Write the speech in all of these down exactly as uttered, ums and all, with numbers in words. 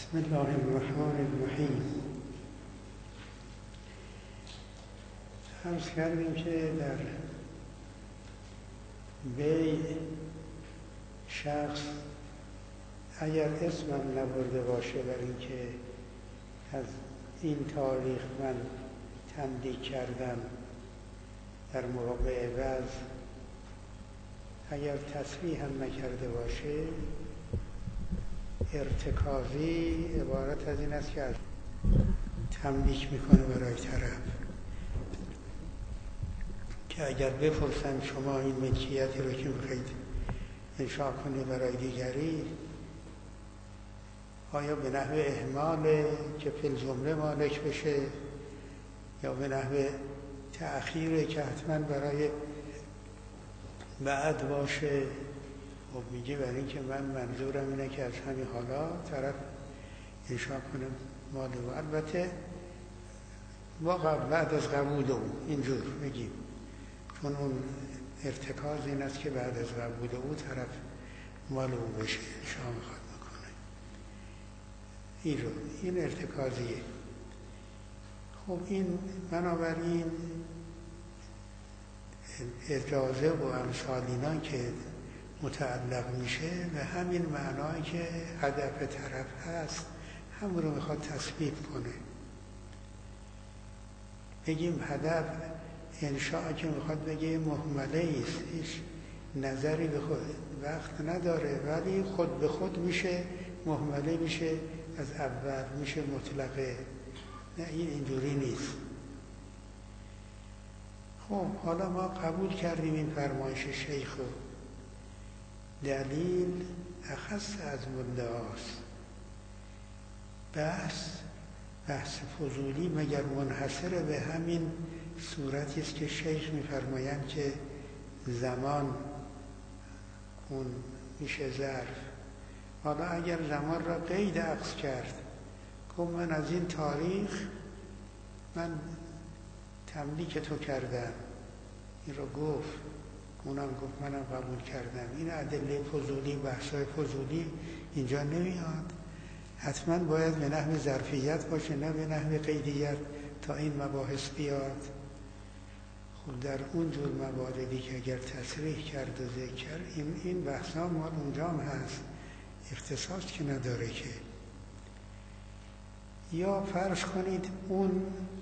بسم الله الرحمن الرحیم. عرض کردیم که در بیع شخص اگر اسمم نبرده باشه بر اینکه از این تاریخ من تملیک کردم در موقع وضع، اگر تصریح هم نکرده باشه، ارتکازی عبارت از این است که تملیک میکنه برای طرف، که اگر بپرسن شما این ملکیتی رو که میخواید انشاء کنید برای دیگری، آیا به نحو اهمال که فی الجمله مالک بشه یا به نحو تأخیر که حتما برای بعد باشه؟ خب میگه برای اینکه من منظورم اینه که از همین حالا طرف انشاء کنم مال او، البته واقعا بعد از قبول او اینجور بگیم، چون اون ارتکاز این است که بعد از قبول او طرف مال او بشه انشاء میخواد میکنه این رو، این ارتکازیه. خب این بنابراین اجازه و امثال اینا که متعلق میشه به همین معنایی که هدف طرف هست همون رو میخواد تثبیت کنه. بگیم هدف انشاء که میخواد بگه مهمله ایست، هیچ نظری به خود وقت نداره، ولی خود به خود میشه مهمله، میشه از اول، میشه مطلقه. نه، این اینجوری نیست. خب حالا ما قبول کردیم این فرمایش شیخ رو، دلیل اخص از مدعاست. بحث بحث فضولی مگر منحصر به همین صورتی است که شیخ می‌فرمایند که زمان اون میشه ظرف. حالا اگر زمان را قید عکس کرد، گفت من از این تاریخ من تملیک تو کردم، این رو گفت، اونم گفت منم قبول کردم. این ادله فضولی، بحثای فضولی اینجا نمیاد. حتما باید به نحو ظرفیت باشه، نه به نحو قیدیت تا این مباحث بیاد. خب در اون جور مواردی که اگر تصریح کرد و ذکر کرد، این این بحثا مال اونجا هم هست، اختصاص که نداره که. یا فرض کنید اون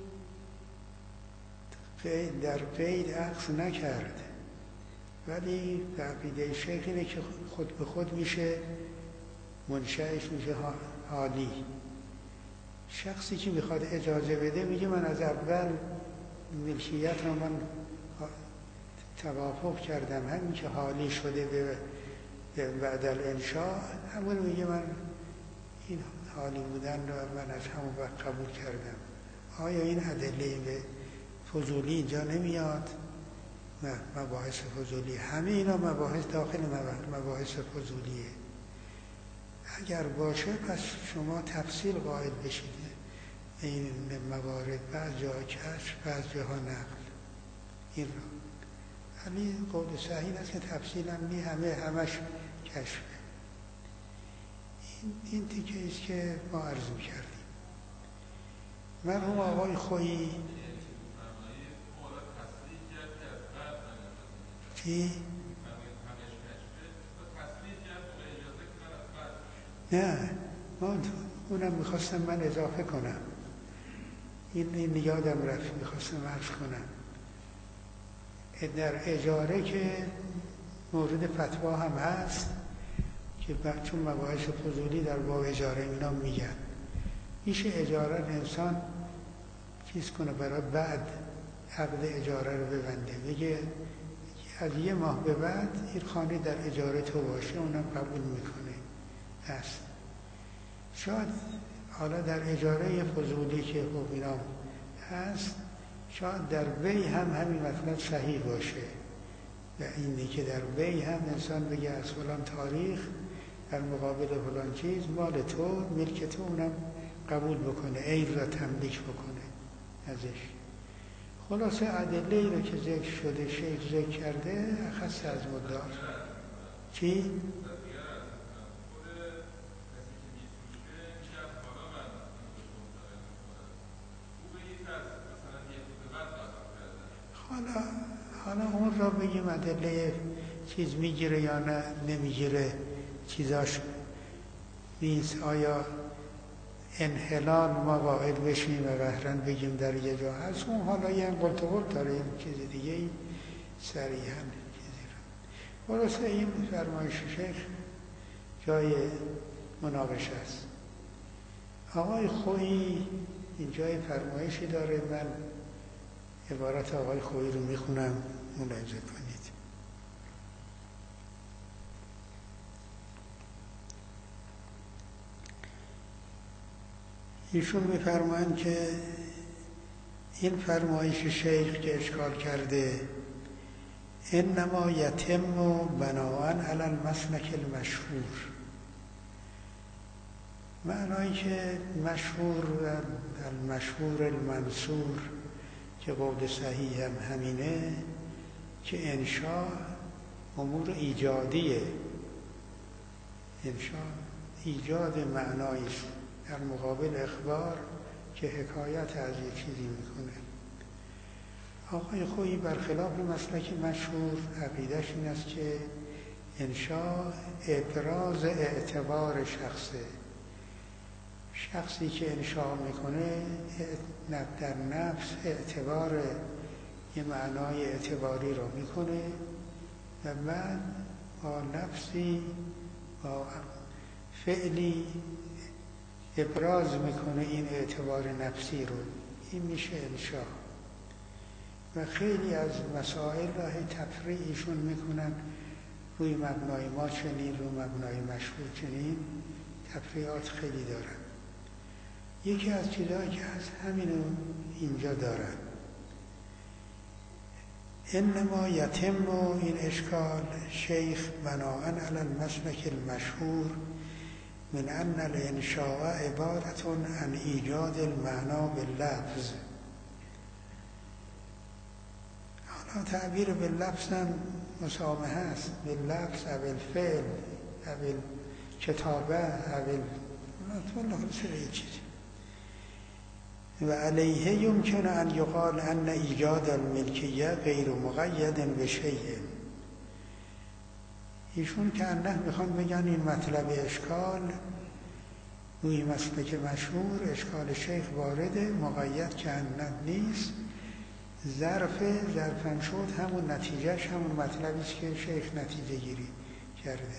در قید عکس نکرد، ولی به عقیده شیخ اینه که خود به خود میشه منشأش میشه حالی. شخصی که میخواد اجازه بده میگه من از اول ملکیت رو من توافق کردم، همین که حالی شده به بعد الانشاء، همون میگه من این حالی بودن رو من از همون وقت قبول کردم. آیا این ادله به فضولی اینجا نمیاد؟ نه، مباحث فضولی، همه اینا مباحث داخل مباحث فضولیه. اگر باشه پس شما تفصیل قائل بشید این موارد، بعض جا کشف، بعض جاها نقل، این رو. ولی قول صحیح است که تفصیل هم نی، همه همش کشفه. این, این تیکه است که ما عرض کردیم. مرحوم آقای خویی چی؟ نه، ما اونم میخواستم من اضافه کنم، این, این یادم رفت، میخواستم عرض کنم در اجاره که مورد فتوا هم هست که چون مباحث فضولی در باب اجاره اینا میگن، میشه اجاره انسان چیز کنه برای بعد عقد اجاره رو ببنده، بگه از یه ماه به بعد این خانه در اجاره تو باشه، اونم قبول میکنه. هست شاید حالا در اجاره فضولی که خب اینا هست، شاید در بی هم همین مطلب صحیح باشه، و اینه که در بی هم انسان بگه از فلان تاریخ در مقابل فلان چیز مال تو، ملک تو، اونم قبول بکنه، عیب را تملیک بکنه ازش. خلاصه ادله ای رو که ذکر شده، شیخ ذکر کرده، اخص از مدعا. چی؟ را بگیم ادله چیز میگیره یا نه نمیگیره چیزاش نیست. آیا انحلال ما قائل بشیم و بهرن بگیم در یه جا از اون حالا یه قلت و قلت داره این چیز دیگه ای صریحا چیزی رو برسه. این فرمایش شیخ جای مناقشه است. آقای خویی این جای فرمایشی داره، من عبارت آقای خویی رو میخونم ملاحظه کنید. ایشون میفرمایند که این فرمایش شیخ که اشکال کرده انما یتم بناء علی المسلک المشهور، معنایی که مشهور و المشهور المنصور که قول صحیح هم همینه که انشاء امور ایجادیه، انشاء ایجاد معنایی در مقابل اخبار که حکایت از یک چیزی میکنه. آقای خویی برخلاف مسلک مشهور عقیدش این است که انشاء ابراز اعتبار شخصه، شخصی که انشاء میکنه در نفس اعتبار یه معنای اعتباری رو میکنه و بعد با نفسی با فعلی ابراز میکنه این اعتبار نفسی رو، این میشه انشاء. و خیلی از مسائل را تفریعشون میکنن روی مبنای ما چنین، روی مبنای مشهور چنین، تفریعات خیلی دارن. یکی از چیزهایی که از همینو اینجا دارن انما یتم این اشکال شیخ بناء علی المسلک المشهور من ان الانشاء عبارت عن ایجاد المعنا باللفظ. حالا تعبیر باللفظ هم مسامحه است، باللفظ او الفعل او الکتابه او الخلاصه چیزی. و علیه یمکن ان یقال ان ایجاد الملکیه غیر مقید بشیء. ایشون که انه میخوان بگن این مطلب اشکال روی مسلک مشهور اشکال شیخ وارده، مقید که انه نیست، ظرف ظرفن شد همون نتیجهش همون مطلبی است که شیخ نتیجه گیری کرده.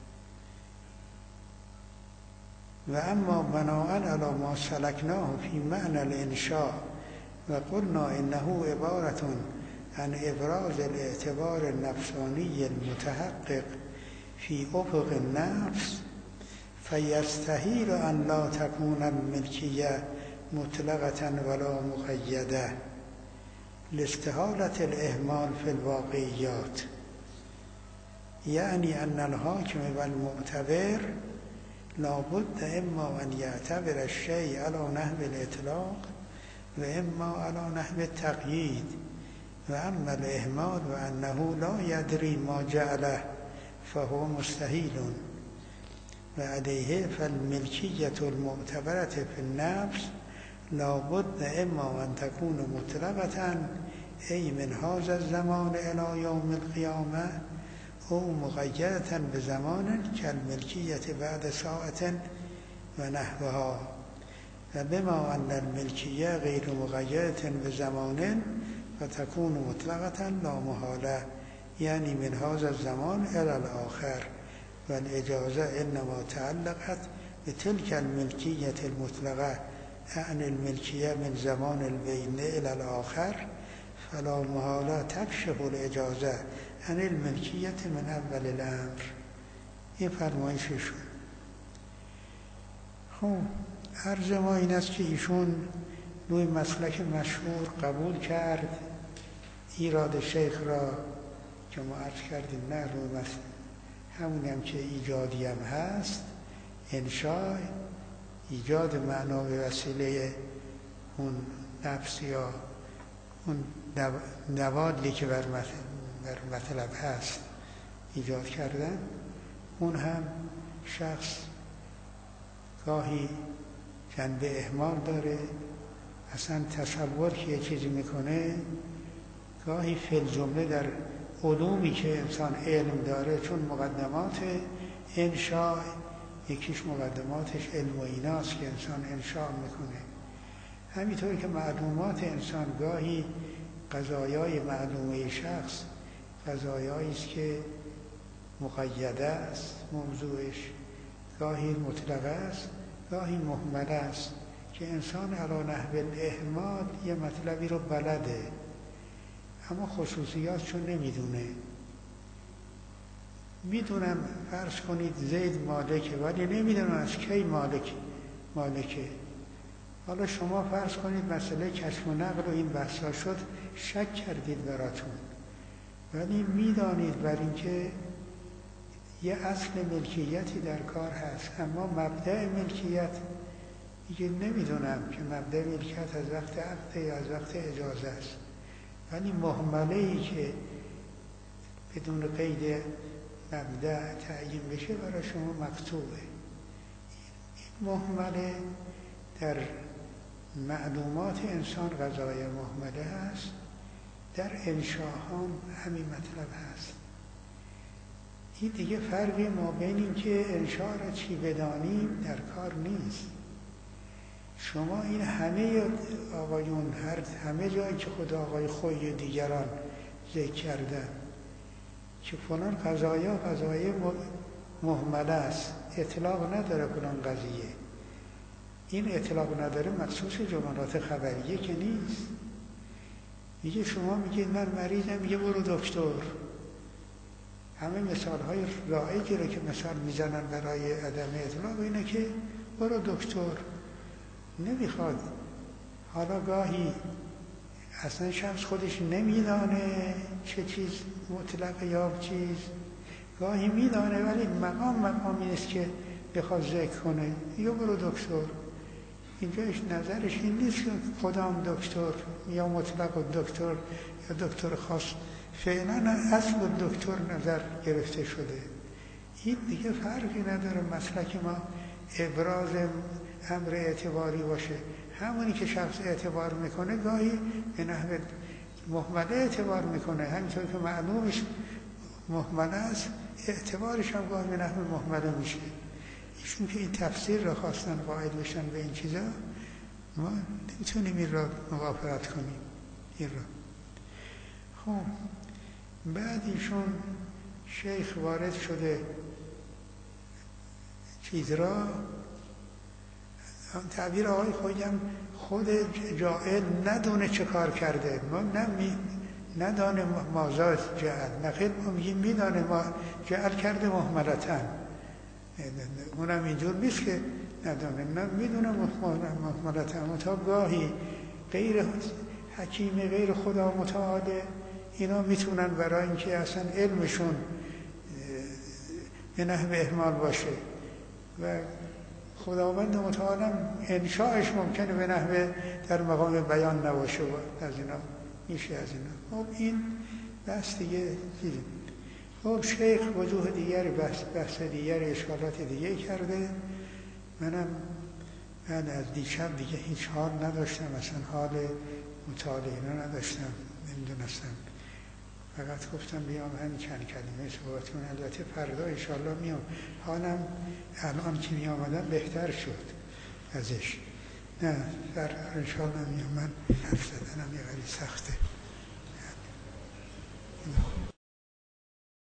و اما بناء علی ما سلکناه فی معنی الانشاء و قلنا انه عبارت عن ابراز الاعتبار النفسانی المتحقق فی افق النفس فیستحیل ان لا تکون الملکیه مطلقه ولا مقیده لاستحالة الاهمال فی الواقعیات، یعنی ان الحاکم و المعتبر لابد اما ان یعتبر الشیء علی نحو الاطلاق و اما علی نحو التقیید و اما الاهمال و انه لا یدری ما جعله فهو مستحیل و علیه فالملکیة المعتبرة فی النفس لابد اما ان تكون مطلقة ای من هذا الزمان الى یوم القیامه او مقیدة بزمان کالملکیة بعد ساعة و نحوها و بما ان الملکیه غیر مقیدة بزمان و تكون مطلقة لا محاله یعنی من هذا الزمان الى الاخر و الاجازه انما تعلقت بتلك الملکیة المطلقه عن الملکیه من زمان البین الى الاخر فلا محاله تکشف الاجازه عن الملکیه من اول الامر. این فرمایششون. خب عرض ما این است که ایشون روی مسلک مشهور قبول کرد ایراد شیخ را که ما عرض کردیم نه روی مسلک همونی هم که ایجادی هم هست، انشاء ایجاد معنا به وسیله اون نفس یا اون نوادی که بر مطلب هست ایجاد کردن، اون هم شخص گاهی جنبه اهمال داره، اصلا تصور که یه چیزی میکنه گاهی فی الجمله در علومی که انسان علم داره، چون مقدمات انشاء یکیش مقدماتش علم و ایناست که انسان انشاء میکنه. همینطور که معلومات انسان گاهی قضایای معلومه شخص قضایایی است که مقیده است موضوعش، گاهی مطلقه است، گاهی مهمله است که انسان علی نحو الاهمال یه مطلبی رو بلده اما خصوصیاتشو نمیدونه. میدونم فرض کنید زید مالکه ولی نمیدونم از کی مالک مالکه. حالا شما فرض کنید مسئله کشف و نقل و این بحثا شد، شک کردید براتون، ولی میدانید بر اینکه یه اصل ملکیتی در کار هست، اما مبدأ ملکیت دیگه نمیدونم که مبدأ ملکیت از وقت عقد یا از وقت اجازه است، ولی مهمله‌ای که بدون قید مبدأ تعیین بشه برای شما مقطوعه. این مهمله در معلومات انسان قضای مهمله هست، در انشاء همین مطلب هست. این دیگه فرقی ما بین این که انشاء را چی بدانیم در کار نیست. شما این همه آقایون هر همه جایی که خدا آقای خوی دیگران ذکر کردن که فلان قضایا قضای مهمله است، اطلاق نداره فلان قضیه، این اطلاق نداره مخصوص جملات خبریه که نیست. میگه شما میگید من مریضم، میگه برو دکتر. همه مثال های رایجی رو که مثال میزنن برای عدم اطلاق اینه که برو دکتر. نمیخواد. حالا گاهی اصلا شخص خودش نمیدانه چه چیز مطلق یا چیز، گاهی میدانه ولی مقام مقامی نیست که بخواد ذکر کنه، یا برو دکتر. اینجاش نظرش این نیست که کدام دکتر یا مطلق دکتر یا دکتر خاص، فعلا اصل دکتر نظر گرفته شده. این دیگه فرقی نداره مسلک ما ابراز امر اعتباری باشه. همونی که شخص اعتبار میکنه گاهی به نحو مهمله اعتبار میکنه، همینطور که معلومش مهمله است اعتبارش هم گاهی به نحو مهمله میشه. ایشون که این تفسیر را خواستن قائل بشن به این چیزا، ما نمیتونیم این را موافقت کنیم این را. خب بعد ایشون شیخ وارد شده چیز را، تعبیر آقای خودم خود جاهل ندونه چه کار کرده، ما نمی ندانه مازاد جعل، نخیر ما میگیم میدانه ما جعل کرده مهملتن، اونم اینجور نیست که ندانه، نه میدونه مهملتن. مطاب گاهی غیر حکیم غیر خدا متعالی اینا میتونن برای اینکه اصلا علمشون به نحو اهمال باشه و خداوند متعالی انشاءش ممکنه به نحو در مقام بیان نباشه و از اینا میشه از اینا. خب این بحث دیگه چیزی. خب شیخ وجوه دیگری بحث, بحث دیگری اشکالات دیگه کرده. منم بعد از دیشب دیگه هیچ حال نداشتم، اصلا حال مطالعه اینا نداشتم، نمیدونستم، فقط گفتم بیام همین چند کلمه صحبتون. البته فردا انشالله میام، حالم الان که می آمدم بهتر شد ازش، نه در انشالله میام. من حرف زدنم